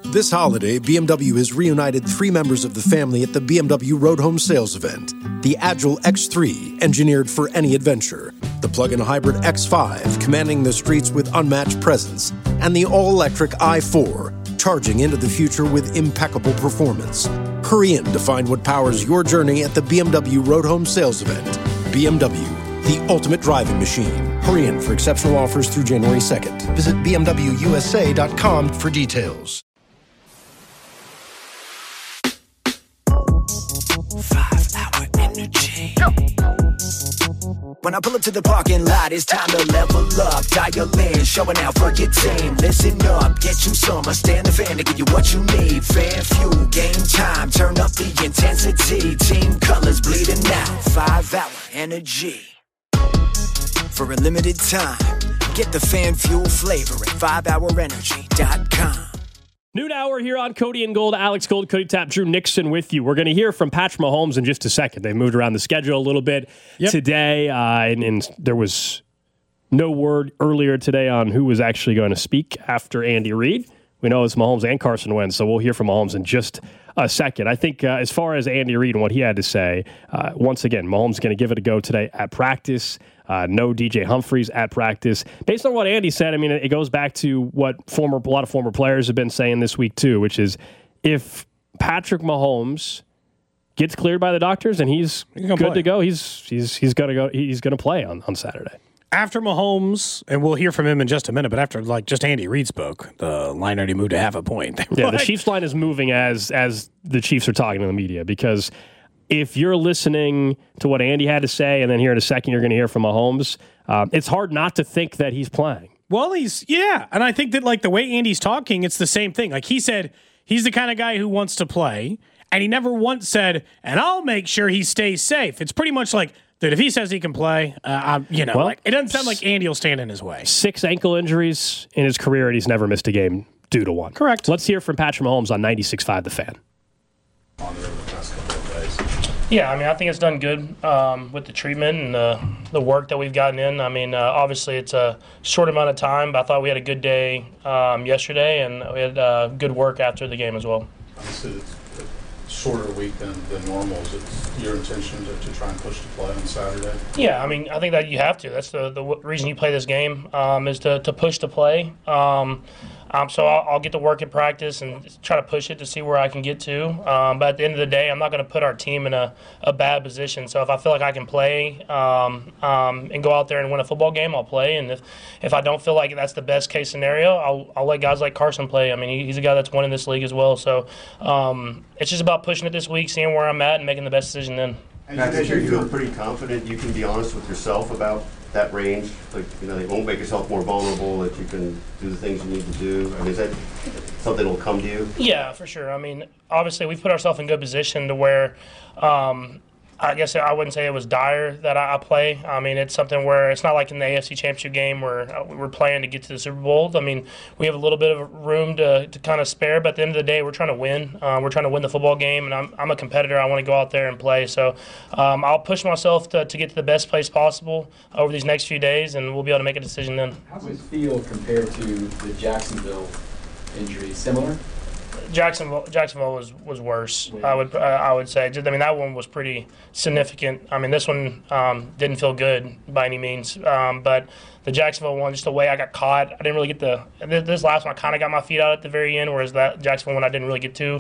This holiday, BMW has reunited 3 members of the family at the BMW Road Home Sales event. The Agile X3, engineered for any adventure. The plug-in hybrid X5, commanding the streets with unmatched presence. And the all-electric i4, charging into the future with impeccable performance. Hurry in to find what powers your journey at the BMW Road Home Sales event. BMW, the ultimate driving machine. Hurry in for exceptional offers through January 2nd. Visit bmwusa.com for details. 5-hour energy. When I pull up to the parking lot, it's time to level up. Dial in, showing out for your team. Listen up, get you some. I stand the fan to give you what you need. Fan fuel, game time. Turn up the intensity. Team colors bleeding out. 5-hour energy. For a limited time, get the fan fuel flavor at 5hourenergy.com. Noon hour here on Cody and Gold. Alex Gold, Cody Tapp, Drew Nixon with you. We're going to hear from Patrick Mahomes in just a second. They moved around the schedule a little bit today, and there was no word earlier today on who was actually going to speak after Andy Reid. We know it's Mahomes and Carson Wentz, so we'll hear from Mahomes in just a second. I think as far as Andy Reid and what he had to say, once again, Mahomes is going to give it a go today at practice. No DJ Humphries at practice. Based on what Andy said, I mean, it goes back to what a lot of former players have been saying this week too, which is if Patrick Mahomes gets cleared by the doctors and he's good to go, he's going to go. He's going to play on Saturday. After Mahomes, and we'll hear from him in just a minute, but after just Andy Reid spoke, the line already moved to half a point. Yeah, the Chiefs line is moving as the Chiefs are talking to the media, because if you're listening to what Andy had to say and then here in a second you're going to hear from Mahomes, it's hard not to think that he's playing. Well, and I think that the way Andy's talking, it's the same thing. Like he said, he's the kind of guy who wants to play, and he never once said, and I'll make sure he stays safe. It's pretty much like that if he says he can play, it doesn't sound like Andy will stand in his way. 6 ankle injuries in his career, and he's never missed a game due to one. Correct. Let's hear from Patrick Mahomes on 96.5 The Fan. Yeah, I mean, I think it's done good with the treatment and the work that we've gotten in. I mean, obviously it's a short amount of time, but I thought we had a good day yesterday, and we had good work after the game as well. Obviously, it's a shorter week than normal. Is it your intention to try and push to play on Saturday? Yeah, I mean, I think that you have to. That's the reason you play this game is to push to play. So I'll get to work in practice and try to push it to see where I can get to. But at the end of the day, I'm not going to put our team in a bad position. So if I feel like I can play and go out there and win a football game, I'll play. And if I don't feel like that's the best case scenario, I'll let guys like Carson play. I mean, he's a guy that's won in this league as well. So it's just about pushing it this week, seeing where I'm at, and making the best decision then. And I think you feel pretty confident you can be honest with yourself about that range? They won't make yourself more vulnerable, that you can do the things you need to do? I mean, is that something that will come to you? Yeah, for sure. I mean, obviously we've put ourselves in good position to where I guess I wouldn't say it was dire that I play. I mean, it's something where it's not like in the AFC Championship game where we're playing to get to the Super Bowl. I mean, we have a little bit of room to kind of spare, but at the end of the day, we're trying to win. We're trying to win the football game, and I'm a competitor. I want to go out there and play. So I'll push myself to get to the best place possible over these next few days, and we'll be able to make a decision then. How does it feel compared to the Jacksonville injury? Similar? Jacksonville was worse. I would say. I mean, that one was pretty significant. I mean, this one didn't feel good by any means. But the Jacksonville one, just the way I got caught, I didn't really get this last one. I kind of got my feet out at the very end, whereas that Jacksonville one I didn't really get to.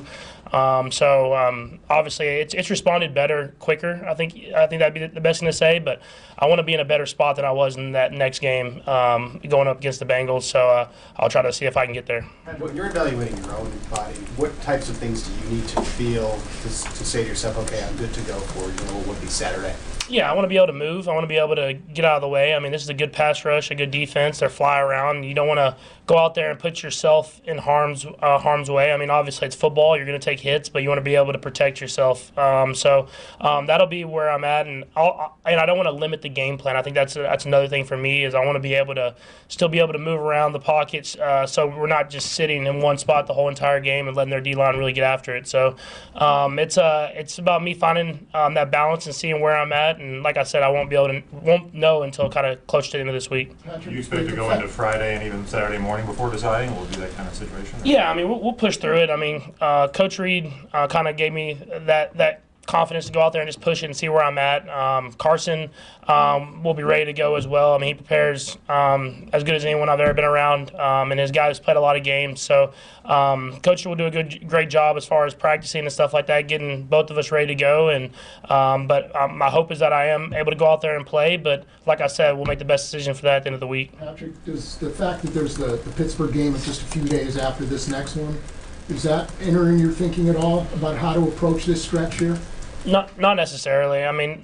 Obviously it's responded better, quicker. I think that'd be the best thing to say. But I want to be in a better spot than I was in that next game going up against the Bengals. So I'll try to see if I can get there. When you're evaluating your own body, what types of things do you need to feel to say to yourself, okay, I'm good to go for what would be Saturday? Yeah, I want to be able to move. I want to be able to get out of the way. I mean, this is a good pass rush, a good defense. They fly around. You don't want to go out there and put yourself in harm's way. I mean, obviously it's football. You're going to take hits, but you want to be able to protect yourself. That'll be where I'm at, and I don't want to limit the game plan. I think that's another thing for me is I want to be able to still be able to move around the pockets, so we're not just sitting in one spot the whole entire game and letting their D-line really get after it. So it's about me finding that balance and seeing where I'm at. And like I said, I won't know until kind of close to the end of this week. week. Do you expect to go into Friday and even Saturday morning before deciding, or will it be that kind of situation? Yeah, I mean, we'll push through it. I mean, Coach Reed kind of gave me that confidence to go out there and just push it and see where I'm at. Carson will be ready to go as well. I mean, he prepares as good as anyone I've ever been around, and his guys played a lot of games. So Coach will do a great job as far as practicing and stuff like that, getting both of us ready to go. And but my hope is that I am able to go out there and play. But like I said, we'll make the best decision for that at the end of the week. Patrick, does the fact that there's the Pittsburgh game just a few days after this next one, is that entering your thinking at all about how to approach this stretch here? Not necessarily. I mean,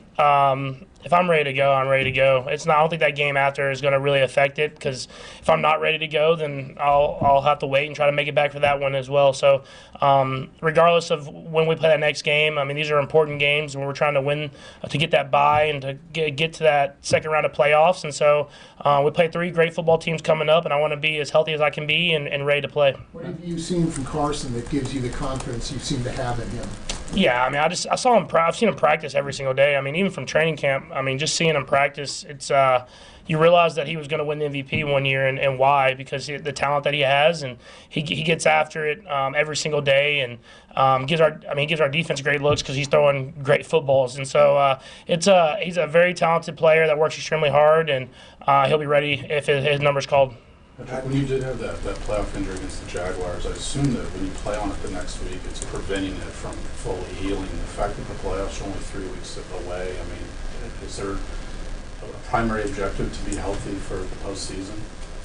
if I'm ready to go, I'm ready to go. I don't think that game after is going to really affect it, because if I'm not ready to go, then I'll have to wait and try to make it back for that one as well. So regardless of when we play that next game, I mean, these are important games, and we're trying to win to get that bye and to get to that second round of playoffs. And so we play 3 great football teams coming up, and I want to be as healthy as I can be and ready to play. What have you seen from Carson that gives you the confidence you seem to have in him? Yeah, I mean, I saw him. I've seen him practice every single day. I mean, even from training camp. I mean, just seeing him practice, it's you realize that he was going to win the MVP one year, and why? Because the talent that he has, and he gets after it every single day, and gives our defense great looks because he's throwing great footballs. And so he's a very talented player that works extremely hard, and he'll be ready if his number's called. When you did have that playoff injury against the Jaguars, I assume that when you play on it the next week, it's preventing it from fully healing. The fact that the playoffs are only 3 weeks away, I mean, is there a primary objective to be healthy for the postseason?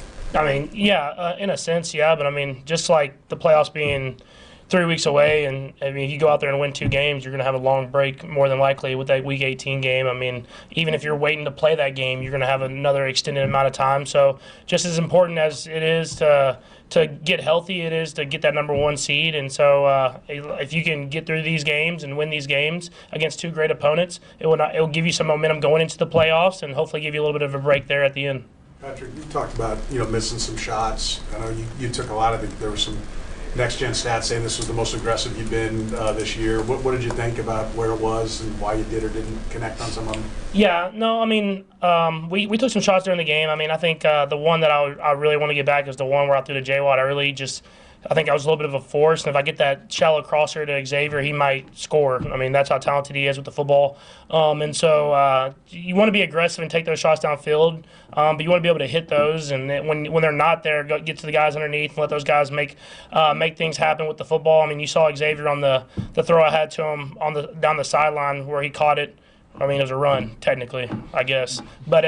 I mean, yeah, in a sense, yeah, but I mean, just like the playoffs being 3 weeks away, and I mean, if you go out there and win 2 games, you're going to have a long break more than likely with that Week 18 game. I mean, even if you're waiting to play that game, you're going to have another extended amount of time. So just as important as it is to get healthy, it is to get that number 1 seed. And so if you can get through these games and win these games against 2 great opponents, it will give you some momentum going into the playoffs, and hopefully give you a little bit of a break there at the end. Patrick, you talked about missing some shots. I know you took a lot of there were some next-gen stats saying this was the most aggressive you've been this year. What did you think about where it was and why you did or didn't connect on some of them? Yeah, no, I mean, we took some shots during the game. I mean, I think the one that I really want to get back is the one where I threw to J-Watt early. I think I was a little bit of a force, and if I get that shallow crosser to Xavier, he might score. I mean, that's how talented he is with the football. And so you want to be aggressive and take those shots downfield, but you want to be able to hit those. And when they're not there, get to the guys underneath and let those guys make things happen with the football. I mean, you saw Xavier on the throw I had to him down the sideline where he caught it. I mean, it was a run, technically, I guess. But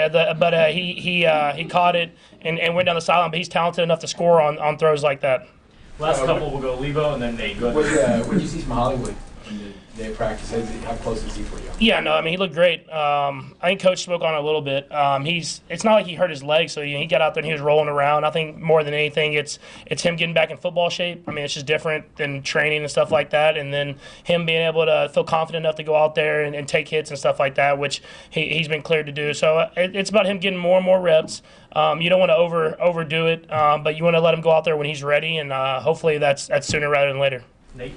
he caught it and went down the sideline. But he's talented enough to score on throws like that. Last couple will go Levo and then Nate. What did you see from Hollywood in the day of practice? How close is he for you? Yeah, no, I mean, he looked great. I think Coach spoke on it a little bit. It's not like he hurt his leg, so he got out there and he was rolling around. I think more than anything, it's him getting back in football shape. I mean, it's just different than training and stuff like that, and then him being able to feel confident enough to go out there and take hits and stuff like that, which he's been cleared to do. So it's about him getting more and more reps. You don't want to overdo it, but you want to let him go out there when he's ready, and hopefully that's sooner rather than later. Nate?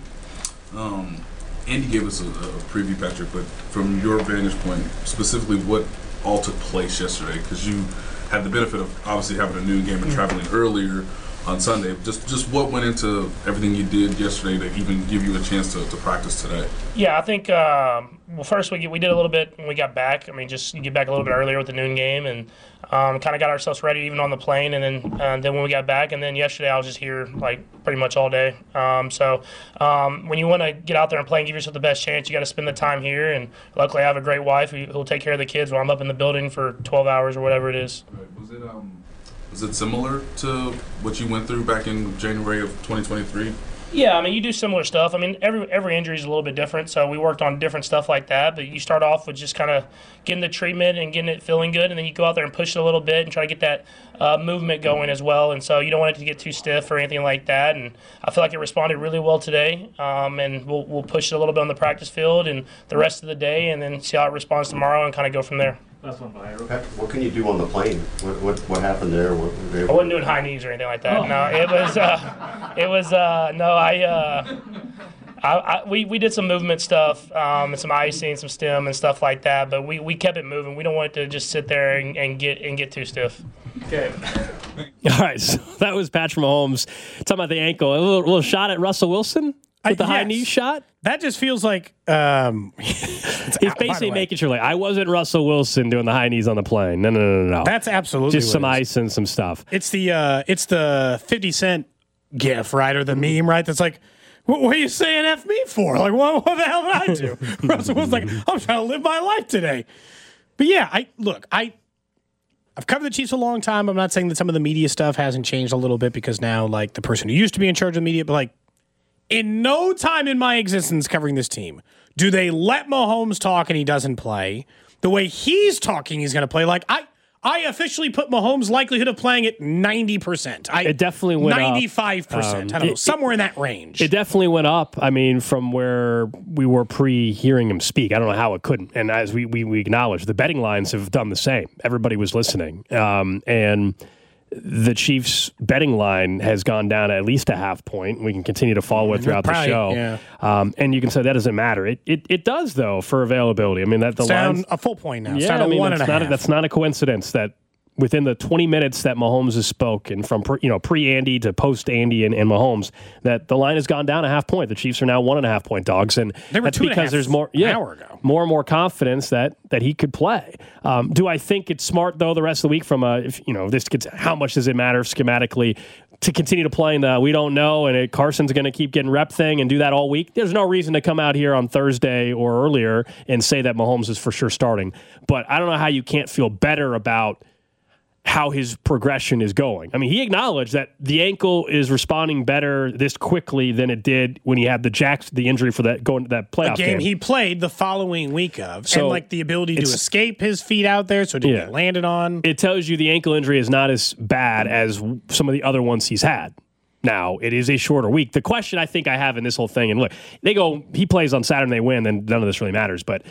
Andy gave us a preview, Patrick, but from your vantage point, specifically what all took place yesterday, because you had the benefit of obviously having a noon game and traveling earlier on Sunday. Just what went into everything you did yesterday to even give you a chance to practice today? Yeah, I think, well, first we did a little bit when we got back. I mean, just you get back a little bit earlier with the noon game and kind of got ourselves ready even on the plane. And then when we got back, and then yesterday I was just here like pretty much all day. So when you want to get out there and play and give yourself the best chance, you got to spend the time here. And luckily I have a great wife who'll take care of the kids while I'm up in the building for 12 hours or whatever it is. Right. Was it similar to what you went through back in January of 2023? Yeah, I mean, you do similar stuff. I mean, every injury is a little bit different, so we worked on different stuff like that. But you start off with just kind of getting the treatment and getting it feeling good, and then you go out there and push it a little bit and try to get that movement going as well. And so you don't want it to get too stiff or anything like that. And I feel like it responded really well today, and we'll push it a little bit on the practice field and the rest of the day, and then see how it responds tomorrow and kind of go from there. Last one, what can you do on the plane? What happened there? I wasn't doing high knees or anything like that. No, We did some movement stuff and some icing, some stem and stuff like that, but we kept it moving. We don't want it to just sit there and get too stiff. Okay. All right, so that was Patrick Mahomes talking about the ankle. A little shot at Russell Wilson with the high knee shot. That just feels like he's basically making sure, like, I wasn't Russell Wilson doing the high knees on the plane. No. That's absolutely just some ice and some stuff. It's the 50 Cent gif, right, or the meme, right? That's like, what are you saying F me for? Like, what the hell did I do? Russell was like, I'm trying to live my life today. But yeah, I've covered the Chiefs a long time. I'm not saying that some of the media stuff hasn't changed a little bit because now, like, the person who used to be in charge of the media, but, like, in no time in my existence covering this team do they let Mahomes talk and he doesn't play. The way he's talking, he's going to play. Like, I officially put Mahomes' likelihood of playing at 90%. It definitely went 95%. up. I don't know, somewhere in that range. It definitely went up. I mean, from where we were pre-hearing him speak. I don't know how it couldn't. And as we acknowledge, the betting lines have done the same. Everybody was listening. And the Chiefs betting line has gone down at least a half point. We can continue to follow it throughout the show. Yeah. And you can say that doesn't matter. It does, though, for availability. I mean, that the line's a full point now. Yeah, I mean, that's not a coincidence that within the 20 minutes that Mahomes has spoken, from pre-Andy to post-Andy and Mahomes, that the line has gone down a half point. The Chiefs are now 1.5 point dogs, and that's because there's more and more confidence that he could play. Do I think it's smart though the rest of the week from how much does it matter schematically to continue to play in the we don't know and Carson's going to keep getting rep thing and do that all week? There's no reason to come out here on Thursday or earlier and say that Mahomes is for sure starting. But I don't know how you can't feel better about how his progression is going. I mean, he acknowledged that the ankle is responding better this quickly than it did when he had the injury for that playoff game. He played the following week of, so and like the ability to escape his feet out there, so it didn't get landed on. It tells you the ankle injury is not as bad as some of the other ones he's had. Now, it is a shorter week. The question I think I have in this whole thing, and look, they go, he plays on Saturday and they win, then none of this really matters, but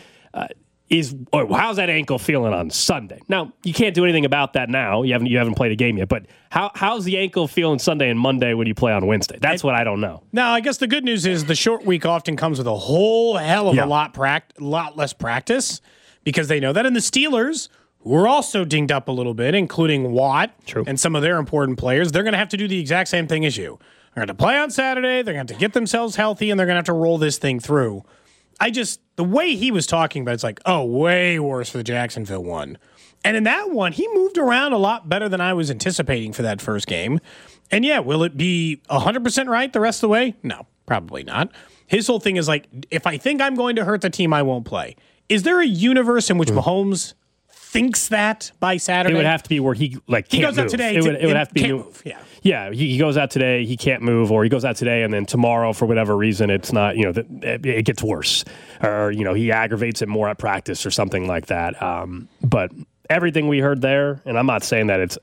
how's that ankle feeling on Sunday? Now, you can't do anything about that now. You haven't played a game yet, but how's the ankle feeling Sunday and Monday when you play on Wednesday? That's what I don't know. Now, I guess the good news is the short week often comes with a whole hell of a lot less practice because they know that. And the Steelers, who are also dinged up a little bit, including Watt and some of their important players, they're going to have to do the exact same thing as you. They're going to play on Saturday, they're going to have to get themselves healthy, and they're going to have to roll this thing through. The way he was talking about it's like, way worse for the Jacksonville one. And in that one, he moved around a lot better than I was anticipating for that first game. And yeah, will it be 100% right the rest of the way? No, probably not. His whole thing is like, if I think I'm going to hurt the team, I won't play. Is there a universe in which Mahomes thinks that by Saturday? It would have to be where he can't he goes move. out today. It would have to be move. Yeah, he goes out today, he can't move, or he goes out today and then tomorrow, for whatever reason, it's not, it gets worse. Or, he aggravates it more at practice or something like that. But everything we heard there, and I'm not saying that it's,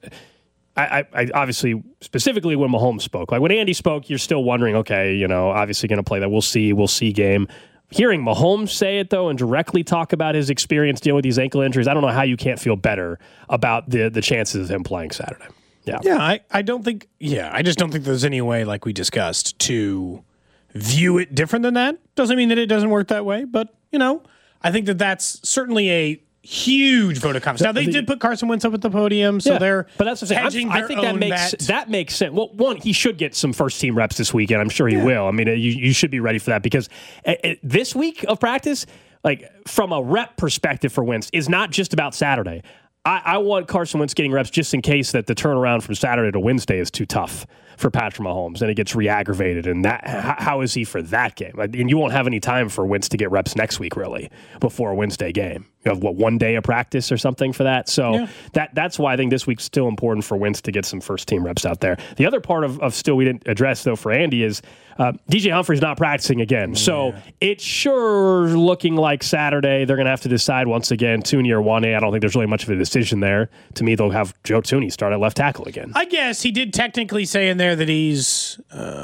I obviously, specifically when Mahomes spoke, like when Andy spoke, you're still wondering, okay, obviously going to play that we'll see game. Hearing Mahomes say it, though, and directly talk about his experience dealing with these ankle injuries, I don't know how you can't feel better about the chances of him playing Saturday. Yeah, I don't think. Yeah, I just don't think there's any way, like we discussed, to view it different than that. Doesn't mean that it doesn't work that way, but I think that's certainly a huge vote of confidence. Now they did put Carson Wentz up at the podium, so they're but that's what I'm saying. I think that makes sense. Well, one, he should get some first team reps this weekend. I'm sure he will. I mean, you should be ready for that because this week of practice, like from a rep perspective for Wentz, is not just about Saturday. I want Carson Wentz getting reps just in case that the turnaround from Saturday to Wednesday is too tough for Patrick Mahomes and it gets re-aggravated. And how is he for that game? And you won't have any time for Wentz to get reps next week, really, before a Wednesday game. You have, 1 day of practice or something for that? So that's why I think this week's still important for Wentz to get some first-team reps out there. The other part of still we didn't address, though, for Andy is DJ Humphrey's not practicing again. So it's sure looking like Saturday they're going to have to decide once again, Tooney or Wane. I don't think there's really much of a decision there. To me, they'll have Joe Tooney start at left tackle again. I guess he did technically say in there that he's...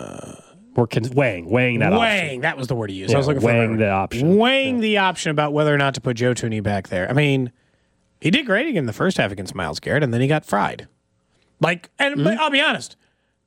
weighing that option. That was the word he used. Yeah, I was looking weighing the option. Weighing the option about whether or not to put Joe Tooney back there. I mean, he did great again in the first half against Myles Garrett, and then he got fried. But I'll be honest.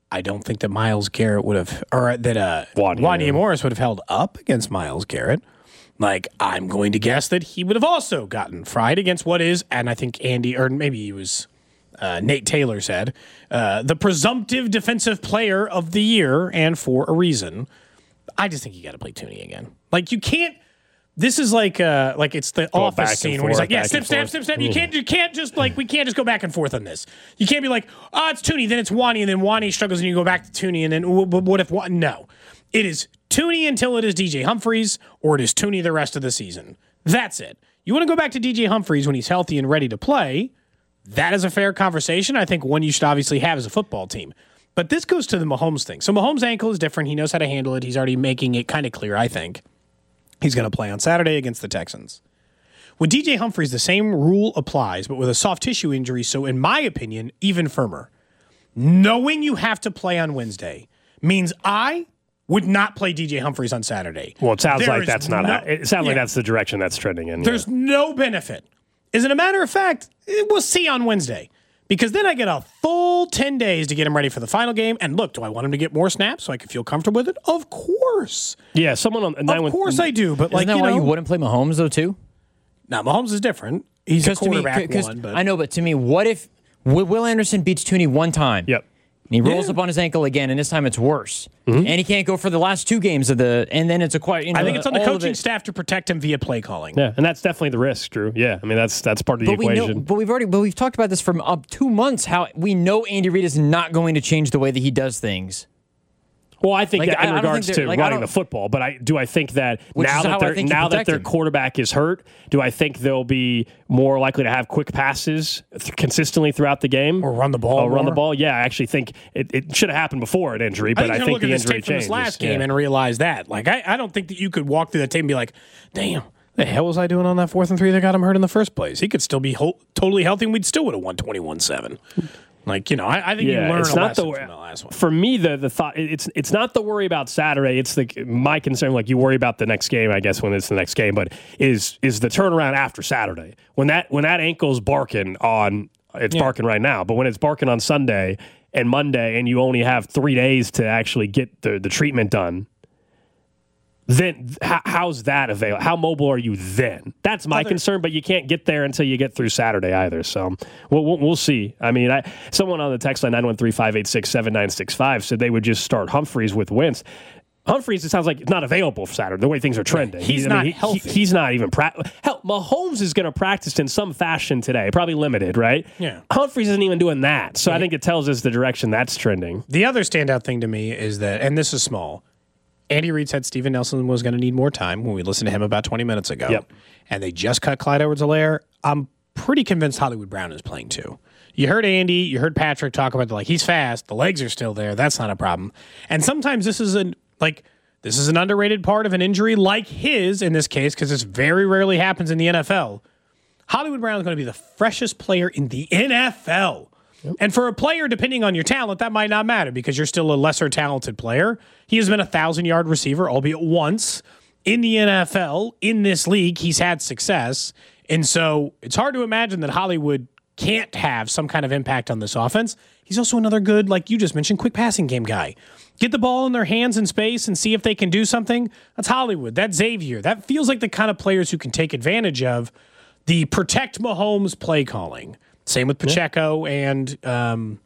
I don't think that Myles Garrett would have, or that Wanya Morris would have held up against Myles Garrett. Like, I'm going to guess that he would have also gotten fried against what is, and I think Andy, or maybe he was Nate Taylor said, the presumptive defensive player of the year, and for a reason. I just think you got to play Thuney again. Like, you can't. This is like it's the Office scene where he's like, yeah, snip. You can't just like, we can't just go back and forth on this. You can't be like, oh, it's Thuney, then it's Wanya, and then Wanya struggles, and you go back to Thuney, and then what if no? It is Thuney until it is DJ Humphries, or it is Thuney the rest of the season. That's it. You want to go back to DJ Humphries when he's healthy and ready to play. That is a fair conversation. I think one you should obviously have as a football team. But this goes to the Mahomes thing. So Mahomes' ankle is different. He knows how to handle it. He's already making it kind of clear, I think. He's going to play on Saturday against the Texans. With DJ Humphries, the same rule applies, but with a soft tissue injury, so in my opinion, even firmer. Knowing you have to play on Wednesday means I would not play DJ Humphries on Saturday. Well, it sounds like that's like that's the direction that's trending in. There's no benefit. As a matter of fact, we'll see on Wednesday. Because then I get a full 10 days to get him ready for the final game. And look, do I want him to get more snaps so I can feel comfortable with it? Of course. Yeah, someone on Of course I do, but Isn't that why you wouldn't play Mahomes though too? Now Mahomes is different. He's a quarterback one, but I know, but to me, what if Will Anderson beats Thuney one time? Yep. And he rolls up on his ankle again, and this time it's worse. Mm-hmm. And he can't go for the last two games of and then it's a quiet. I think it's on the coaching staff to protect him via play calling. Yeah, and that's definitely the risk, Drew. Yeah, I mean that's part of the equation. We've talked about this for 2 months. How we know Andy Reid is not going to change the way that he does things. Well, I think that in regards to running the football, but I think that now that their quarterback is hurt, do I think they'll be more likely to have quick passes consistently throughout the game or run the ball? Yeah, I actually think it should have happened before an injury, but I think the injury changes. This last game and realize that. Like I don't think that you could walk through that tape and be like, damn. The hell was I doing on that 4th and 3 that got him hurt in the first place? He could still be totally healthy, and we'd still would have won 21-7. Like, I think you learn a lesson from the last one. For me, the thought, it's not the worry about Saturday. It's my concern, like you worry about the next game, I guess, when it's the next game, but is the turnaround after Saturday. When that ankle's barking barking right now, but when it's barking on Sunday and Monday and you only have 3 days to actually get the treatment done, then how's that available? How mobile are you then? That's my concern, but you can't get there until you get through Saturday either. So we'll see. I mean, someone on the text line 913-586-7965 said they would just start Humphries with Wentz. Humphries, it sounds like it's not available for Saturday, the way things are trending. He's not healthy. He's not even hell, Mahomes is going to practice in some fashion today, probably limited, right? Yeah. Humphries isn't even doing that. So I think it tells us the direction that's trending. The other standout thing to me is that, and this is small, Andy Reid said Steven Nelson was going to need more time when we listened to him about 20 minutes ago. Yep. And they just cut Clyde Edwards-Helaire. I'm pretty convinced Hollywood Brown is playing too. You heard Andy, you heard Patrick talk about he's fast, the legs are still there, that's not a problem. And sometimes this is an underrated part of an injury like his in this case, because this very rarely happens in the NFL. Hollywood Brown is going to be the freshest player in the NFL. Yep. And for a player, depending on your talent, that might not matter because you're still a lesser talented player. He has been a 1,000-yard receiver, albeit once, in the NFL. In this league, he's had success. And so it's hard to imagine that Hollywood can't have some kind of impact on this offense. He's also another good, like you just mentioned, quick passing game guy. Get the ball in their hands in space and see if they can do something. That's Hollywood. That's Xavier. That feels like the kind of players who can take advantage of the protect Mahomes play calling. Same with Pacheco and, and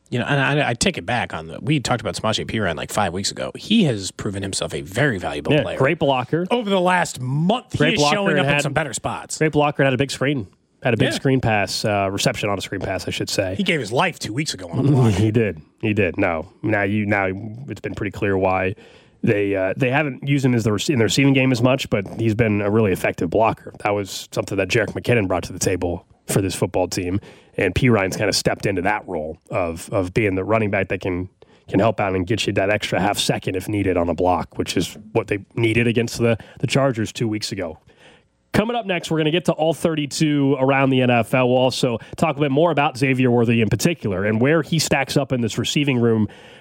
I take it back we talked about Samaje Perine like 5 weeks ago. He has proven himself a very valuable player. Great blocker. Over the last month, he is showing up in some better spots. Great blocker, had a big screen. Had a big screen pass, reception on a screen pass, I should say. He gave his life 2 weeks ago on a block. He did. No. Now it's been pretty clear why they haven't used him in their receiving game as much, but he's been a really effective blocker. That was something that Jerick McKinnon brought to the table for this football team, and Perine's kind of stepped into that role of being the running back that can help out and get you that extra half second if needed on a block, which is what they needed against the Chargers 2 weeks ago. Coming up next, we're going to get to all 32 around the NFL. We'll also talk a bit more about Xavier Worthy in particular and where he stacks up in this receiving room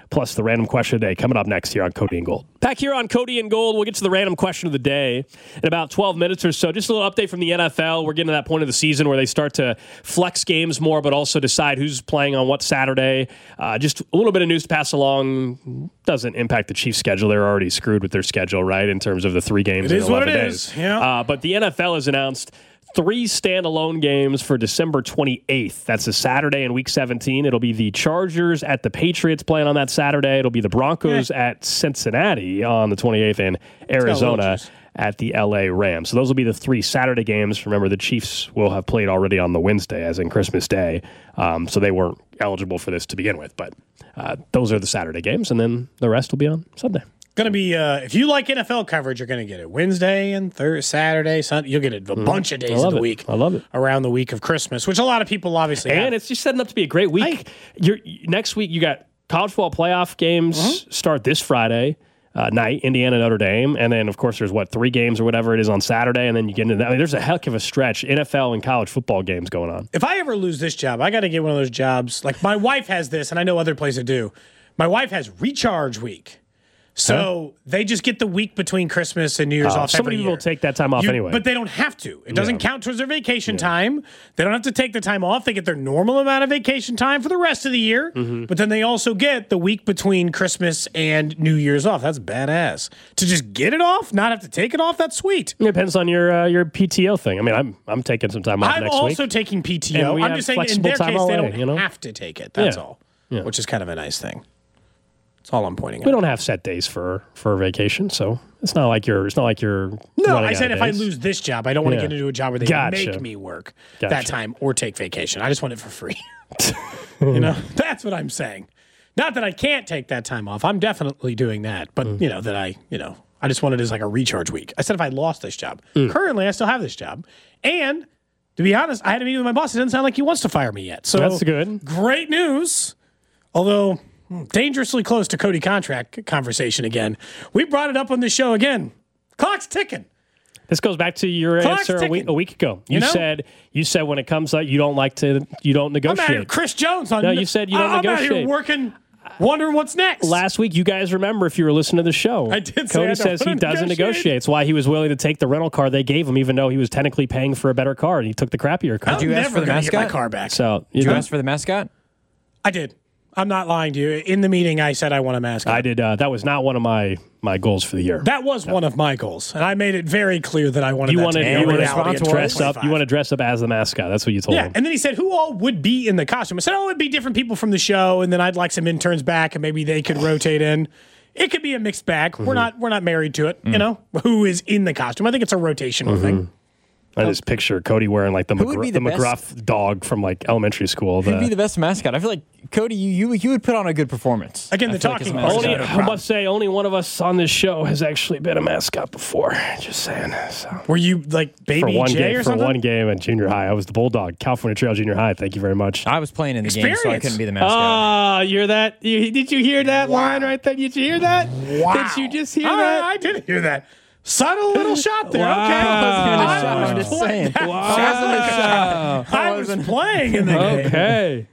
plus the random question of the day coming up next here on Cody and Gold. Back here on Cody and Gold, we'll get to the random question of the day in about 12 minutes or so. Just a little update from the NFL. We're getting to that point of the season where they start to flex games more, but also decide who's playing on what Saturday. Just a little bit of news to pass along. Doesn't impact the Chiefs' schedule. They're already screwed with their schedule, right, in terms of the 3 games in 11 days. Yeah. But the NFL has announced 3 standalone games for December 28th. That's a Saturday in Week 17. It'll be the Chargers at the Patriots playing on that Saturday. It'll be the Broncos at Cincinnati on the 28th and Arizona at the LA Rams. So those will be the 3 Saturday games. Remember, the Chiefs will have played already on the Wednesday, as in Christmas Day. So they weren't eligible for this to begin with. But those are the Saturday games, and then the rest will be on Sunday. Going to be, if you like NFL coverage, you're going to get it Wednesday and Thursday, Saturday, Sunday. You'll get it a bunch of days of the week. I love it. Around the week of Christmas, which a lot of people obviously have. And it's just setting up to be a great week. Next week, you got college football playoff games start this Friday night, Indiana, Notre Dame. And then, of course, there's 3 games or whatever it is on Saturday. And then you get into that. I mean, there's a heck of a stretch, NFL and college football games going on. If I ever lose this job, I got to get one of those jobs. Like my wife has this, and I know other places do. My wife has recharge week. So they just get the week between Christmas and New Year's off some every people year. take that time off anyway. But they don't have to. It doesn't count towards their vacation time. They don't have to take the time off. They get their normal amount of vacation time for the rest of the year. But then they also get the week between Christmas and New Year's off. That's badass. To just get it off, not have to take it off, that's sweet. It depends on your PTO thing. I mean, I'm taking some time off next week. I'm also taking PTO. I'm just saying in their case, they don't have to take it. That's all. Yeah. Which is kind of a nice thing. That's all I'm pointing out. We don't have set days for vacation, so it's not like you're. No, I said if I lose this job, I don't want to get into a job where they make me work that time or take vacation. I just want it for free. That's what I'm saying. Not that I can't take that time off. I'm definitely doing that, but I just want it as like a recharge week. I said if I lost this job. Currently, I still have this job, and to be honest, I had a meeting with my boss. It doesn't sound like he wants to fire me yet. So that's good. Great news. Although dangerously close to Cody contract conversation again. We brought it up on this show again. Clock's ticking. This goes back to your answer a week ago. You said when it comes up, you don't negotiate. I'm out here, Chris Jones. You said you don't negotiate. I'm out here working, wondering what's next. Last week, you guys remember if you were listening to the show. I did. Cody says he doesn't negotiate. It's why he was willing to take the rental car they gave him, even though he was technically paying for a better car, and he took the crappier car. Did you ask for the mascot? Get my car back. So did you ask for the mascot? I did. I'm not lying to you. In the meeting, I said I want a mascot. I did. That was not one of my goals for the year. That was one of my goals, and I made it very clear that I wanted to dress up. You want to dress up as the mascot. That's what you told him. And then he said, "Who all would be in the costume?" I said, "Oh, it'd be different people from the show, and then I'd like some interns back, and maybe they could rotate in. It could be a mixed bag. We're not married to it. Who is in the costume? I think it's a rotational thing." I just picture Cody wearing like the McGruff dog from like elementary school. Who'd be the best mascot? I feel like Cody, you would put on a good performance. Again, the talking I must say, only one of us on this show has actually been a mascot before. Just saying. So. Were you like Baby J or something? For one game at junior high, I was the Bulldog, California Trail Junior High. Thank you very much. I was playing in the game, so I couldn't be the mascot. You're that. Did you hear that line right there? Did you hear that? Wow. Did you just hear that? I did hear that. Subtle little shot there. Wow. Okay. I'm just saying. Wow. I was playing in the game.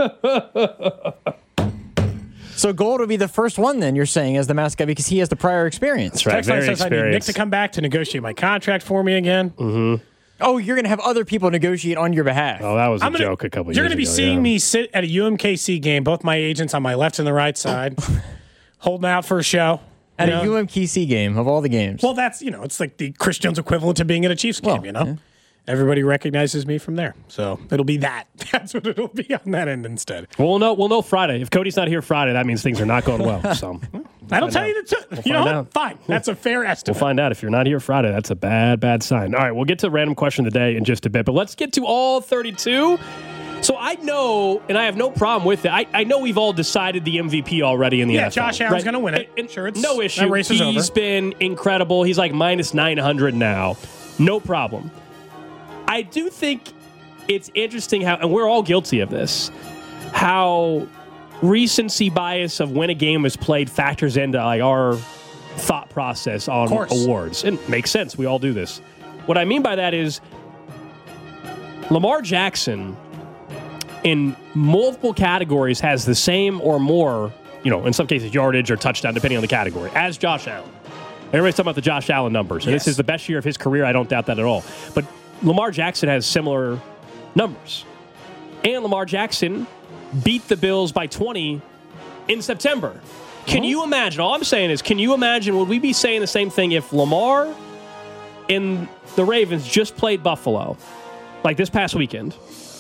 Okay. So Gold would be the first one then, you're saying, as the mascot because he has the prior experience. That's right. Text line says I need Nick to come back to negotiate my contract for me again. Mm-hmm. Oh, you're going to have other people negotiate on your behalf. Oh, that was a joke a couple years ago. You're going to be seeing me sit at a UMKC game, both my agents on my left and the right side, holding out for a show. At a UMKC game, of all the games. Well, that's, it's like the Chris Jones equivalent to being at a Chiefs game, Yeah. Everybody recognizes me from there. So it'll be that. That's what it'll be on that end instead. We'll know Friday. If Cody's not here Friday, that means things are not going well. So I don't tell you the truth. You know what? Fine. That's a fair estimate. We'll find out. If you're not here Friday, that's a bad sign. All right, we'll get to the random question of the day in just a bit. But let's get to all 32. So I know, and I have no problem with it. I know we've all decided the MVP already in the NFL. Yeah, Josh Allen's going to win it. Sure, it's no issue. That race is He's over. been incredible. He's like minus 900 now. No problem. I do think it's interesting how, and we're all guilty of this, how recency bias of when a game is played factors into like our thought process on awards. It makes sense. We all do this. What I mean by that is Lamar Jackson in multiple categories has the same or more in some cases, yardage or touchdown, depending on the category, as Josh Allen. Everybody's talking about the Josh Allen numbers. And this is the best year of his career. I don't doubt that at all. But Lamar Jackson has similar numbers. And Lamar Jackson beat the Bills by 20 in September. Can you imagine? All I'm saying is, can you imagine, would we be saying the same thing if Lamar and the Ravens just played Buffalo, like this past weekend,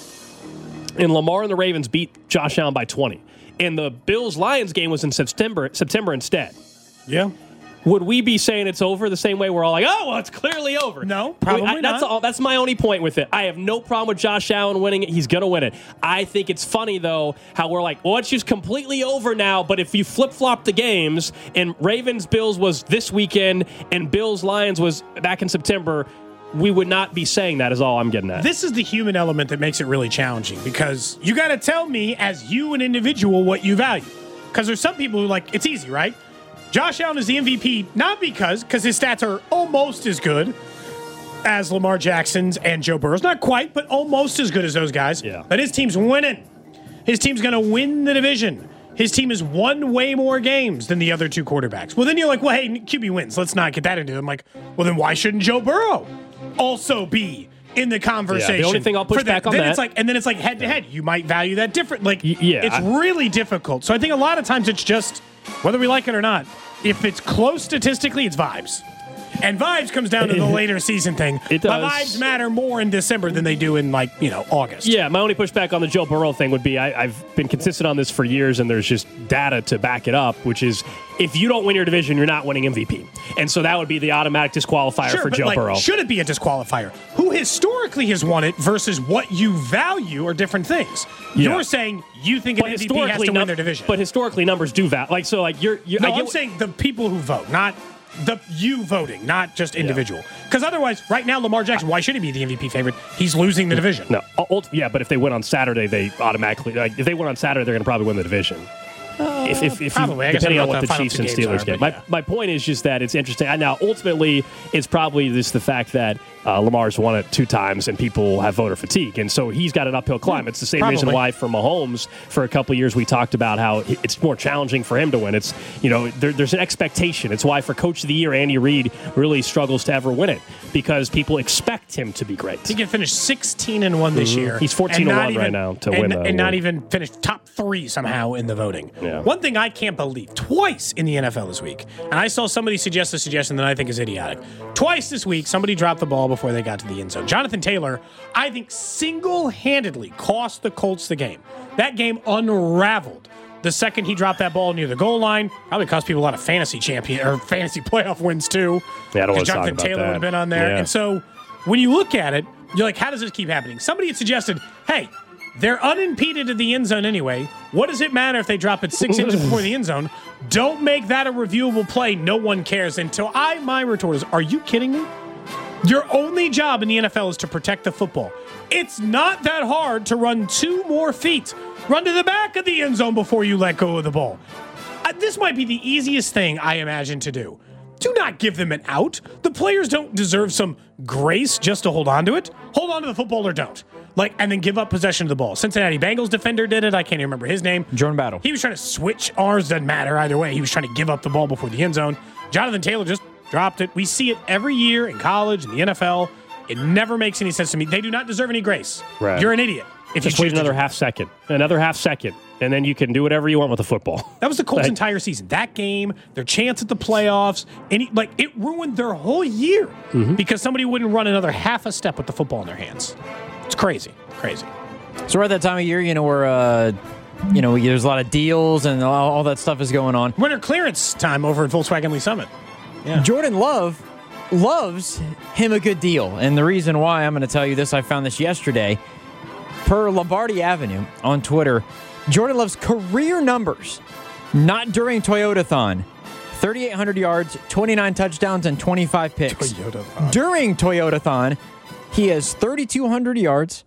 and Lamar and the Ravens beat Josh Allen by 20, and the Bills-Lions game was in September instead? Yeah. Would we be saying it's over the same way we're all like, oh, well, it's clearly over? No, probably not. That's my only point with it. I have no problem with Josh Allen winning it. He's going to win it. I think it's funny, though, how we're like, well, it's just completely over now, but if you flip-flop the games and Ravens-Bills was this weekend and Bills-Lions was back in September, we would not be saying that is all I'm getting at. This is the human element that makes it really challenging because you got to tell me as you, an individual, what you value. Because there's some people who it's easy, right? Josh Allen is the MVP, not because his stats are almost as good as Lamar Jackson's and Joe Burrow's. Not quite, but almost as good as those guys. Yeah. But his team's winning. His team's going to win the division. His team has won way more games than the other two quarterbacks. Well, then you're like, well, hey, QB wins. Let's not get that into it. I'm like, well, then why shouldn't Joe Burrow also be in the conversation? Yeah, the only thing I'll push back on then that. And then it's like head-to-head. You might value that different. Yeah. It's really difficult. So I think a lot of times it's just, whether we like it or not, if it's close statistically, it's vibes. And vibes comes down to the later season thing. It does. But vibes matter more in December than they do in August. Yeah, my only pushback on the Joe Burrow thing would be I've been consistent on this for years, and there's just data to back it up, which is if you don't win your division, you're not winning MVP. And so that would be the automatic disqualifier for Joe Burrow. Should it be a disqualifier? Who historically has won it versus what you value are different things. Yeah. You're saying you think an MVP has to win their division. But historically, numbers do value. I'm saying the people who vote, not you voting, not just individual. Because otherwise, right now, Lamar Jackson, why should he be the MVP favorite? He's losing the division. No, but if they win on Saturday, they automatically if they win on Saturday, they're going to probably win the division. If probably, depending on what the Chiefs and Steelers get. My point is just that it's interesting. Now, ultimately, it's probably just the fact that Lamar's won it 2 times and people have voter fatigue. And so he's got an uphill climb. It's the same reason why for Mahomes, for a couple of years, we talked about how it's more challenging for him to win. It's, there's an expectation. It's why for Coach of the Year, Andy Reid really struggles to ever win it because people expect him to be great. He can finish 16-1 this year. He's 14-1 right now to win that. And not even finish top 3 somehow in the voting. Yeah. One thing I can't believe, twice in the NFL this week, and I saw somebody suggest a suggestion that I think is idiotic. Twice this week, somebody dropped the ball before they got to the end zone. Jonathan Taylor, I think, single-handedly cost the Colts the game. That game unraveled the second he dropped that ball near the goal line. Probably cost people a lot of fantasy playoff wins, too. Yeah, I don't want to talk Jonathan about Taylor that. would have been on there. Yeah. And so when you look at it, you're like, how does this keep happening? Somebody had suggested, hey, they're unimpeded at the end zone anyway. What does it matter if they drop it 6 inches before the end zone? Don't make that a reviewable play. No one cares. Until my retort is, are you kidding me? Your only job in the NFL is to protect the football. It's not that hard to run 2 more feet. Run to the back of the end zone before you let go of the ball. This might be the easiest thing I imagine to do. Do not give them an out. The players don't deserve some grace just to hold on to it. Hold on to the football or don't. And then give up possession of the ball. Cincinnati Bengals defender did it. I can't even remember his name. Jordan Battle. He was trying to switch arms. Doesn't matter either way. He was trying to give up the ball before the end zone. Jonathan Taylor just dropped it. We see it every year in college, in the NFL. It never makes any sense to me. They do not deserve any grace. Right. You're an idiot. If Just you wait another half second, and then you can do whatever you want with the football. That was the Colts' entire season. That game, their chance at the playoffs, it ruined their whole year because somebody wouldn't run another half a step with the football in their hands. It's crazy. So we're at that time of year, where there's a lot of deals and all that stuff is going on. Winter clearance time over at Volkswagen Lee Summit. Yeah. Jordan Love loves him a good deal. And the reason why I'm going to tell you this, I found this yesterday. Per Lombardi Avenue on Twitter, Jordan Love's career numbers, not during Toyotathon, 3,800 yards, 29 touchdowns, and 25 picks. During Toyotathon, he has 3,200 yards,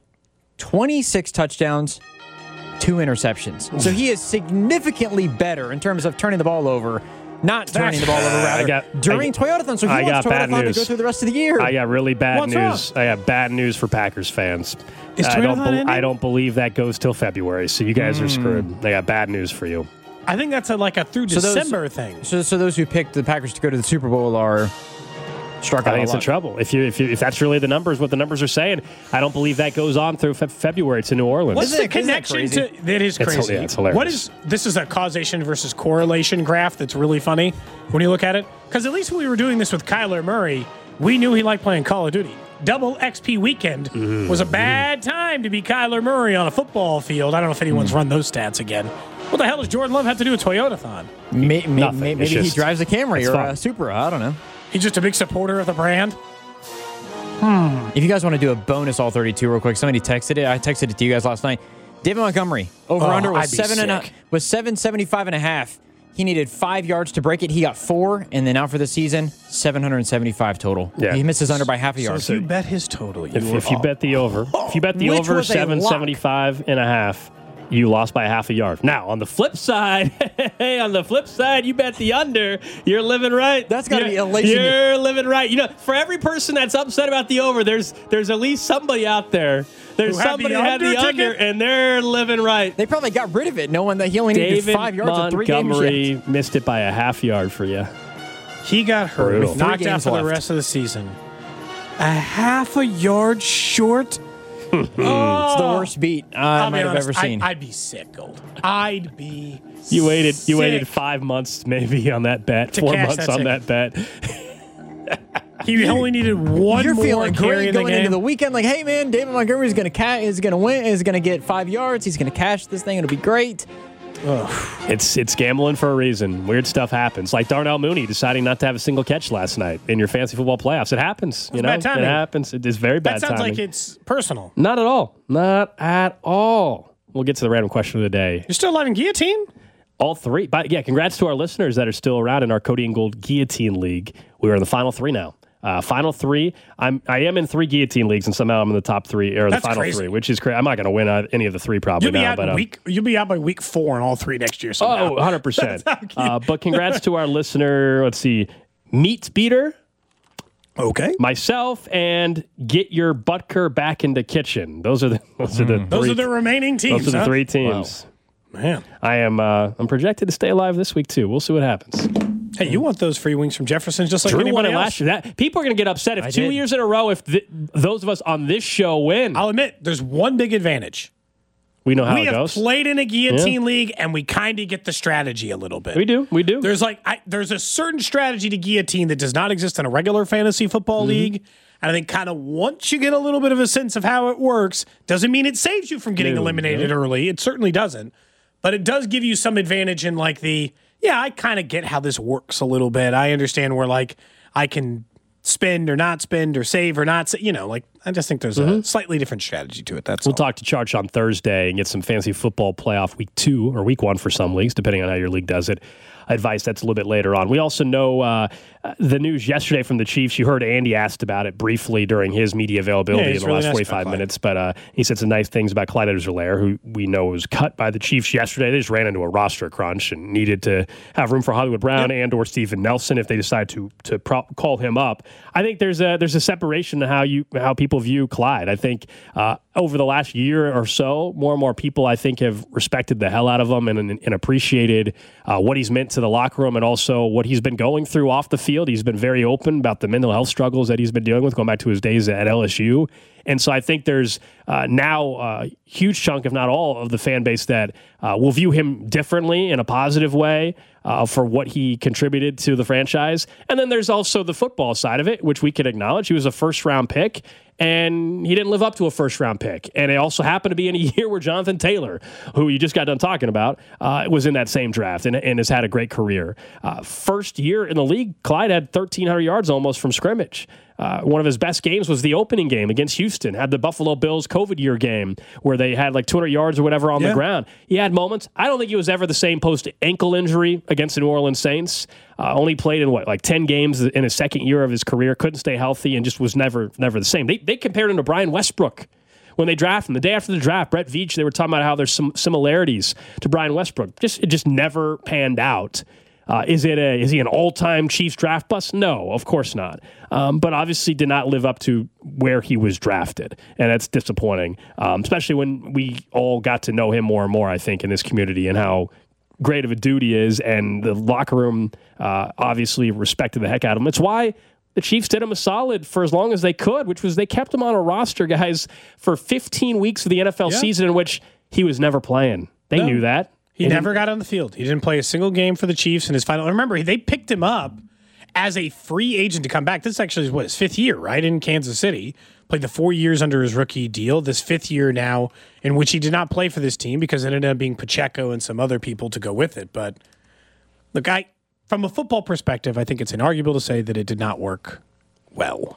26 touchdowns, 2 interceptions. So he is significantly better in terms of turning the ball over. Not turning the ball over, rather, during Toyotathon. So he wants Toyotathon to go through the rest of the year. I got really bad What's news. wrong? I got bad news for Packers fans. Is Toyotathon ending? I don't believe that goes till February, so you guys are screwed. I got bad news for you. I think that's like a through December thing. So those who picked the Packers to go to the Super Bowl are struck out. I think it's in trouble. If that's really the numbers, what the numbers are saying, I don't believe that goes on through February to New Orleans. What's the connection to that? Is crazy. It's hilarious. This is a causation versus correlation graph that's really funny when you look at it. Because at least when we were doing this with Kyler Murray, we knew he liked playing Call of Duty. Double XP weekend was a bad time to be Kyler Murray on a football field. I don't know if anyone's run those stats again. What the hell does Jordan Love have to do with Toyotathon? Maybe he drives a Camry or a Supra. I don't know. He's just a big supporter of the brand. If you guys want to do a bonus all 32 real quick, somebody texted it. I texted it to you guys last night. David Montgomery, over-under was 775.5. He needed 5 yards to break it. He got 4, and then out for the season, 775 total. Yeah. He misses under by half a yard. So if you bet his total, if you bet the over, 775.5, you lost by half a yard. Now, on the flip side, you bet the under, you're living right. That's got to be elation. You're living right. You know, for every person that's upset about the over, there's at least somebody out there. There's somebody who had the under, and they're living right. They probably got rid of it, knowing that he only needed 5 yards in 3 games. Montgomery missed it by a half yard for you. He got hurt. Knocked out for the rest of the season. A half a yard short? It's the worst beat I might have ever seen. I'd be sick, Gold. I'd be You waited 5 months maybe on that bet, 4 months on that bet. He only needed one You're more feeling carry great going into the weekend. Like, hey, man, David Montgomery is going to win. Is going to get 5 yards. He's going to cash this thing. It'll be great. It's gambling for a reason. Weird stuff happens. Like Darnell Mooney deciding not to have a single catch last night in your fantasy football playoffs. It happens. Bad timing. It happens. It is very bad timing. That sounds like it's personal. Not at all. Not at all. We'll get to the random question of the day. You're still alive in Guillotine? All three. But yeah, congrats to our listeners that are still around in our Cody and Gold Guillotine League. We are in the final 3 now. Final 3. I am in 3 guillotine leagues, and somehow I'm in the top 3 or the final crazy. 3, which is crazy. I'm not going to win any of the 3 probably now. You'll be out by week 4 in all 3 next year. Somehow. 100%. But congrats to our listener. Let's see, Meat Beater. Okay. Myself and Get Your Butker Back into Kitchen. Those are the remaining teams. Those are the 3 teams. Wow. Man, I'm projected to stay alive this week too. We'll see what happens. Hey, you want those free wings from Jefferson just like Drew anybody won it else? last year. People are going to get upset if 2 years in a row, if those of us on this show win. I'll admit, there's one big advantage. We know how it goes. We have played in a guillotine league, and we kind of get the strategy a little bit. We do. There's a certain strategy to guillotine that does not exist in a regular fantasy football league. And I think kind of once you get a little bit of a sense of how it works, doesn't mean it saves you from getting eliminated early. It certainly doesn't. But it does give you some advantage in I kind of get how this works a little bit. I understand where I can spend or not spend or save or not. I just think there's a slightly different strategy to it. We'll talk to Charge on Thursday and get some fantasy football playoff week 2 or week 1 for some leagues, depending on how your league does it. Advice that's a little bit later on. We also know the news yesterday from the Chiefs. You heard Andy asked about it briefly during his media availability in the last 45 minutes, but he said some nice things about Clyde Edwards-Helaire, who we know was cut by the Chiefs yesterday. They just ran into a roster crunch and needed to have room for Hollywood Brown and or Steven Nelson if they decide to call him up. I think there's a separation to how people view Clyde. I think over the last year or so, more and more people I think have respected the hell out of him and appreciated what he's meant to the locker room and also what he's been going through off the field. He's been very open about the mental health struggles that he's been dealing with going back to his days at LSU. And so I think there's now a huge chunk, if not all, of the fan base that will view him differently in a positive way for what he contributed to the franchise. And then there's also the football side of it, which we can acknowledge. He was a first-round pick, and he didn't live up to a first-round pick. And it also happened to be in a year where Jonathan Taylor, who you just got done talking about, was in that same draft and has had a great career. First year in the league, Clyde had 1,300 yards almost from scrimmage. One of his best games was the opening game against Houston. Had the Buffalo Bills COVID year game where they had 200 yards or whatever on the ground. He had moments. I don't think he was ever the same post ankle injury against the New Orleans Saints. Only played in 10 games in his second year of his career. Couldn't stay healthy and just was never the same. They compared him to Brian Westbrook when they drafted him. The day after the draft, Brett Veach, they were talking about how there's some similarities to Brian Westbrook. It just never panned out. Is he an all-time Chiefs draft bust? No, of course not. But obviously did not live up to where he was drafted, and that's disappointing, especially when we all got to know him more and more, I think, in this community and how great of a dude he is, and the locker room obviously respected the heck out of him. It's why the Chiefs did him a solid for as long as they could, which was they kept him on a roster, guys, for 15 weeks of the NFL season in which he was never playing. They knew that. He never got on the field. He didn't play a single game for the Chiefs in his final. Remember, they picked him up as a free agent to come back. This actually is his fifth year, right, in Kansas City. Played the 4 years under his rookie deal. This fifth year now in which he did not play for this team because it ended up being Pacheco and some other people to go with it. But look, from a football perspective, I think it's inarguable to say that it did not work well.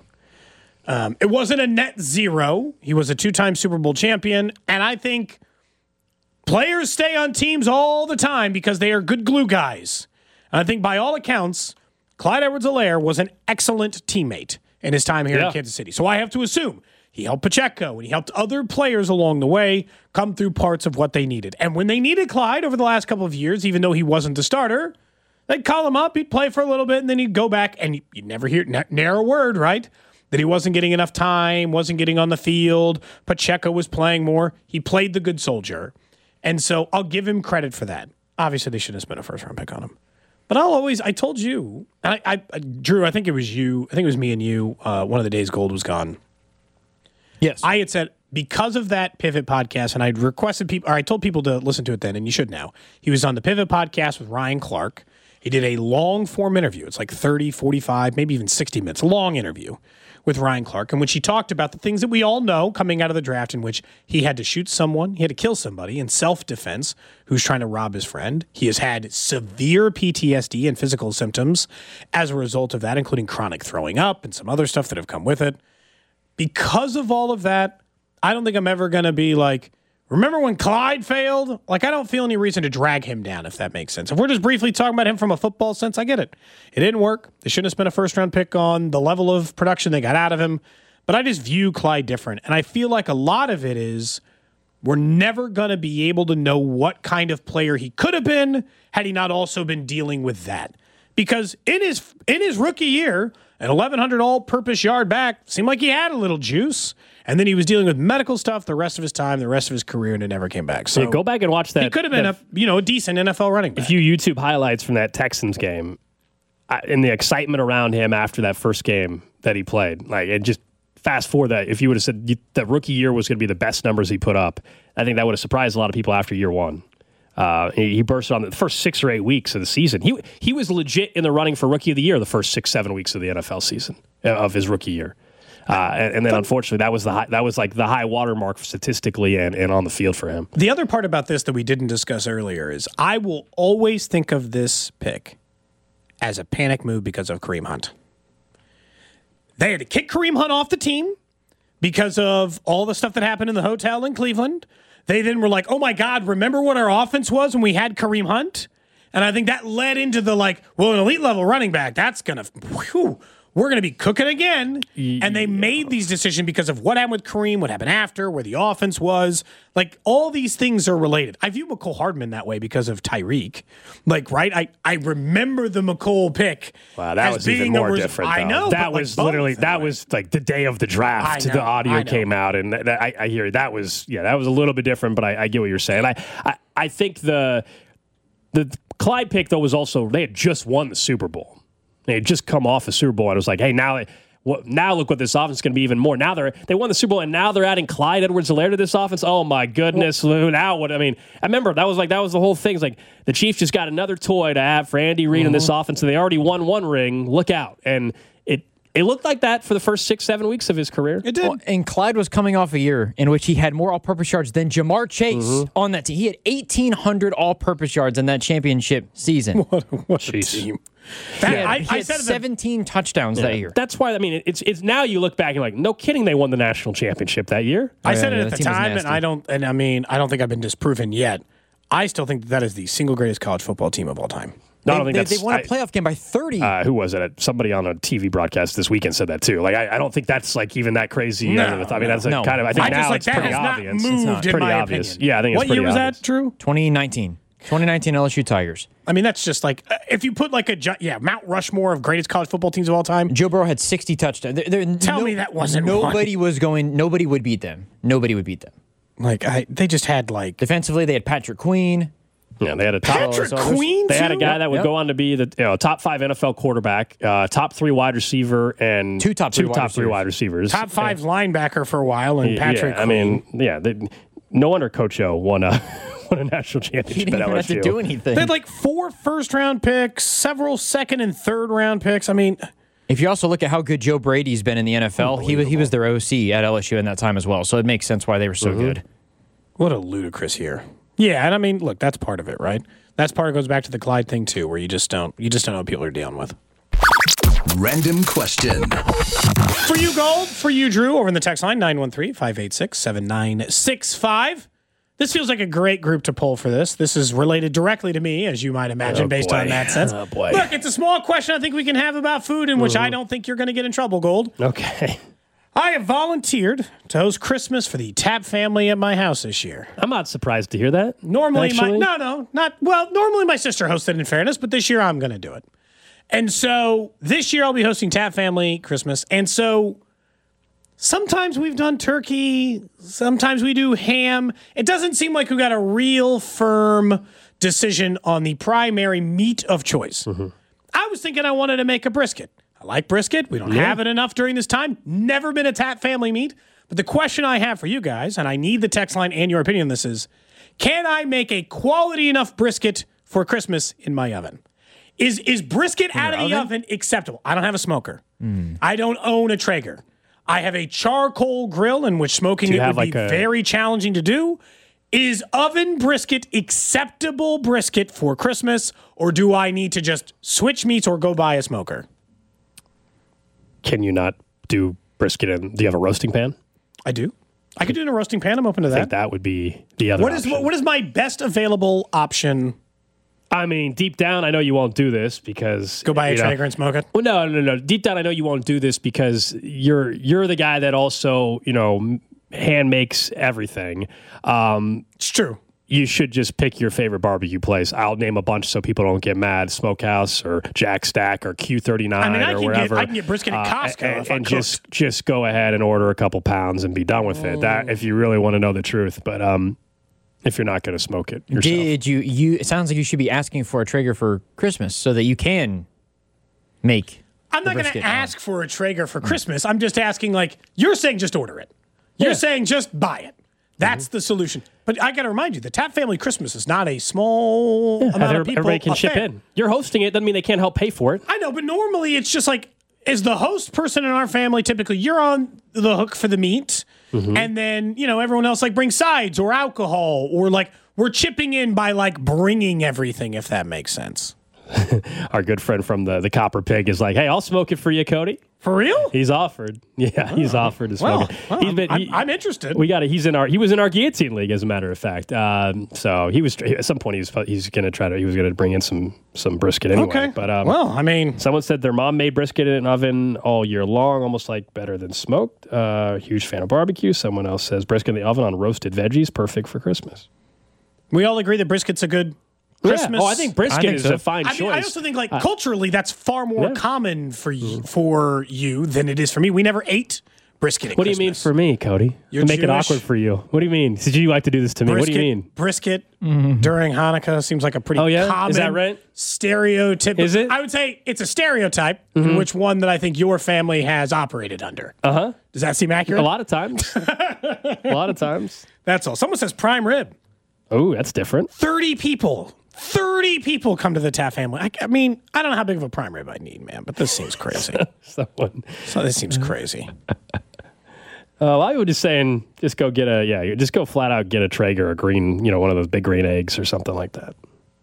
It wasn't a net zero. He was a 2-time Super Bowl champion, and I think players stay on teams all the time because they are good glue guys. And I think by all accounts, Clyde Edwards-Helaire was an excellent teammate in his time here in Kansas City. So I have to assume he helped Pacheco and he helped other players along the way come through parts of what they needed. And when they needed Clyde over the last couple of years, even though he wasn't the starter, they'd call him up, he'd play for a little bit, and then he'd go back, and you'd never hear ne'er a word, right? That he wasn't getting enough time, wasn't getting on the field. Pacheco was playing more. He played the good soldier. And so I'll give him credit for that. Obviously, they shouldn't have spent a first-round pick on him. But I told you, and Drew, I think it was you, I think it was me and you, one of the days Gold was gone. Yes. I had said, because of that Pivot podcast, and I'd requested people, or I told people to listen to it then, and you should now. He was on the Pivot podcast with Ryan Clark. He did a long-form interview. It's like 30, 45, maybe even 60 minutes, a long interview with Ryan Clark, in which he talked about the things that we all know coming out of the draft, in which he had to shoot someone, he had to kill somebody in self-defense who's trying to rob his friend. He has had severe PTSD and physical symptoms as a result of that, including chronic throwing up and some other stuff that have come with it. Because of all of that, I don't think I'm ever going to be like, remember when Clyde failed? Like, I don't feel any reason to drag him down, if that makes sense. If we're just briefly talking about him from a football sense, I get it. It didn't work. They shouldn't have spent a first-round pick on the level of production they got out of him. But I just view Clyde different. And I feel like a lot of it is we're never going to be able to know what kind of player he could have been had he not also been dealing with that. Because in his rookie year, an 1,100 all-purpose yard back seemed like he had a little juice. And then he was dealing with medical stuff the rest of his time, the rest of his career, and it never came back. So go back and watch that. He could have been a decent NFL running back. If you YouTube highlights from that Texans game, and the excitement around him after that first game that he played, like, and just fast forward that, if you would have said that rookie year was going to be the best numbers he put up, I think that would have surprised a lot of people after year one. He bursted on the first 6 or 8 weeks of the season. He was legit in the running for Rookie of the Year the first 6-7 weeks of the NFL season of his rookie year. And then unfortunately that was the high watermark statistically and on the field for him. The other part about this that we didn't discuss earlier is I will always think of this pick as a panic move because of Kareem Hunt. They had to kick Kareem Hunt off the team because of all the stuff that happened in the hotel in Cleveland. They then were like, oh my God, remember what our offense was when we had Kareem Hunt? And I think that led into the an elite level running back, that's going to, we're going to be cooking again. And they made these decisions because of what happened with Kareem, what happened after, where the offense was. Like, all these things are related. I view McCole Hardman that way because of Tyreek. Like, right? I remember the McCole pick. Wow, that was even more different. I know. That was that was like the day of the draft. The audio came out, and I hear that was a little bit different, but I get what you're saying. I think the Clyde pick, though, was also, they had just won the Super Bowl. They had just come off the Super Bowl, and it was like, hey, now look what this offense is going to be even more. Now they won the Super Bowl, and now they're adding Clyde Edwards-Helaire to this offense. Oh my goodness! Now what? I mean, I remember that was the whole thing. It's like the Chiefs just got another toy to have for Andy Reid in this offense, and they already won one ring. Look out! And it looked like that for the first 6-7 weeks of his career. It did. Well, and Clyde was coming off a year in which he had more all-purpose yards than Jamar Chase on that team. He had 1,800 all-purpose yards in that championship season. What a team. He had 17 touchdowns that year. That's why, I mean, it's now you look back and you're like, no kidding, they won the national championship that year. I said it at the time, and I don't think I've been disproven yet. I still think that is the single greatest college football team of all time. No, they won a playoff game by 30. Who was it? Somebody on a TV broadcast this weekend said that too. Like, I don't think that's like even that crazy. No, I mean, that's kind of. I think now it's pretty obvious. Moved, it's pretty obvious. Yeah, I think it's pretty obvious. What year was that, Drew? 2019 LSU Tigers. I mean, that's just like, if you put like Mount Rushmore of greatest college football teams of all time. Joe Burrow had 60 touchdowns. Tell me that wasn't nobody would beat them. Nobody would beat them. Like, they just had like. Defensively, they had Patrick Queen. Yeah, they had a top Queen. They had a too? guy that would go on to be the top 5 NFL quarterback, top 3 wide receiver, and two top 3 wide receivers. Top 5 linebacker for a while, and Patrick. Yeah, I mean, no wonder Coach O won a national championship. He didn't even have to do anything. They had like 4 first-round picks, several second and third-round picks. I mean, if you also look at how good Joe Brady's been in the NFL, he was their OC at LSU in that time as well. So it makes sense why they were so good. What a ludicrous year. Yeah, and I mean, look, that's part of it, right? That's part of it goes back to the Clyde thing too, where you just don't know what people are dealing with. Random question. For you, Gold. For you, Drew, over in the text line, 913-586-7965. This feels like a great group to pull for this. This is related directly to me, as you might imagine, based on that sense. Oh, boy. Look, it's a small question I think we can have about food in which I don't think you're going to get in trouble, Gold. Okay. I have volunteered to host Christmas for the Tapp family at my house this year. I'm not surprised to hear that. Normally, actually. normally my sister hosted, in fairness, but this year I'm going to do it. And so this year I'll be hosting Tapp family Christmas. And so sometimes we've done turkey, sometimes we do ham. It doesn't seem like we got a real firm decision on the primary meat of choice. I was thinking I wanted to make a brisket. I like brisket. We don't have it enough during this time. Never been a Tapp family meat. But the question I have for you guys, and I need the text line and your opinion on this is, can I make a quality enough brisket for Christmas in my oven? Is brisket out of the oven acceptable? I don't have a smoker. I don't own a Traeger. I have a charcoal grill in which smoking it would be very challenging to do. Is oven brisket acceptable brisket for Christmas, or do I need to just switch meats or go buy a smoker? Can you not do brisket in? Do you have a roasting pan? I do. I could do it in a roasting pan. I'm open to that. I think that would be the other option. What is my best available option? I mean, deep down, I know you won't do this because go buy a Traeger and smoke it. Well, no. Deep down, I know you won't do this because you're the guy that also hand makes everything. It's true. You should just pick your favorite barbecue place. I'll name a bunch so people don't get mad. Smokehouse or Jack Stack or Q39 or wherever. I can get brisket at Costco and just go ahead and order a couple pounds and be done with it. That if you really want to know the truth, but if you're not going to smoke it yourself. Did you? It sounds like you should be asking for a Traeger for Christmas so that you can make. I'm not going to ask for a Traeger for Christmas. I'm just asking, like, you're saying just order it. You're saying just buy it. That's the solution. But I got to remind you, the Tapp family Christmas is not a small amount of people. Everybody can chip in. You're hosting it. Doesn't mean they can't help pay for it. I know, but normally it's just like, as the host person in our family, typically you're on the hook for the meat. And then, everyone else like brings sides or alcohol, or like we're chipping in by like bringing everything, if that makes sense. Our good friend from the Copper Pig is like, hey, I'll smoke it for you, Cody. For real? He's offered. Yeah, he's offered to smoke it. I'm interested. He was in our guillotine league, as a matter of fact. So he was at some point he was going to bring in some brisket anyway. Okay. But someone said their mom made brisket in an oven all year long, almost like better than smoked. Huge fan of barbecue. Someone else says brisket in the oven on roasted veggies, perfect for Christmas. We all agree that brisket's a good Christmas. Yeah. Oh, I think brisket is a fine choice. I also think culturally that's far more common for you than it is for me. We never ate brisket at What do you mean for me, Cody? You're make it Jewish. awkward for you. What do you mean? Did you like to do this to me? What do you mean? Brisket during Hanukkah seems like a pretty common is that right? stereotype. Is it? I would say it's a stereotype, in which one that I think your family has operated under. Does that seem accurate? A lot of times. That's all. Someone says prime rib. Oh, that's different. 30 people come to the Tapp family. I mean, I don't know how big of a prime rib I need, man, but this seems crazy. This seems crazy. I was just saying, just go flat out get a Traeger, a green, one of those big green eggs or something like that.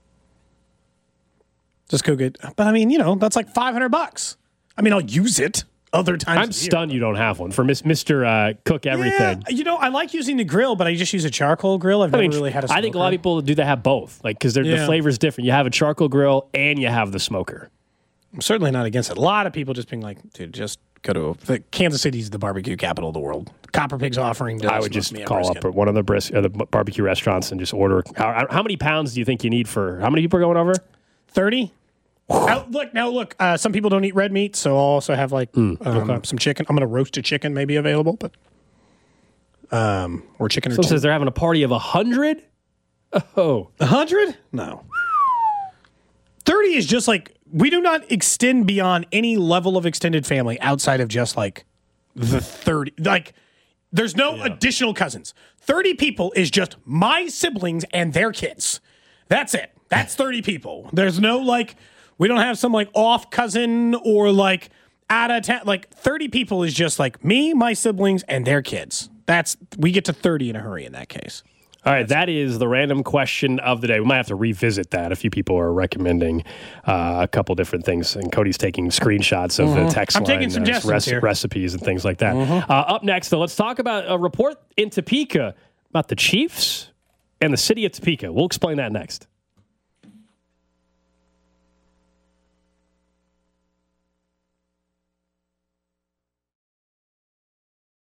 Just go get, but I mean, that's like $500. I mean, I'll use it other times. I'm stunned you don't have one for Mr. Cook Everything. Yeah, I like using the grill, but I just use a charcoal grill. I've never really had a smoker. I think a lot of people do that have both, like because the flavor's different. You have a charcoal grill and you have the smoker. I'm certainly not against it. A lot of people just being like, dude, just go to Kansas City's the barbecue capital of the world. Copper Pig's offering. I would just call up one of the barbecue restaurants and just order. How many pounds do you think you need for? How many people are going over? 30. Look. Some people don't eat red meat, so I'll also have some chicken. I'm going to roast a chicken, maybe available, but or chicken. Someone says they're having a party of 100. Oh. 100? No. 30 is just like, we do not extend beyond any level of extended family outside of just like the 30. Like, there's no additional cousins. 30 people is just my siblings and their kids. That's it. That's 30 people. There's no like, we don't have some like off cousin or like out of town. Like 30 people is just like me, my siblings, and their kids. We get to 30 in a hurry in that case. All right, that is the random question of the day. We might have to revisit that. A few people are recommending a couple different things, and Cody's taking screenshots of the text line. I'm taking suggestions here. Recipes and things like that. Up next, though, let's talk about a report in Topeka about the Chiefs and the city of Topeka. We'll explain that next.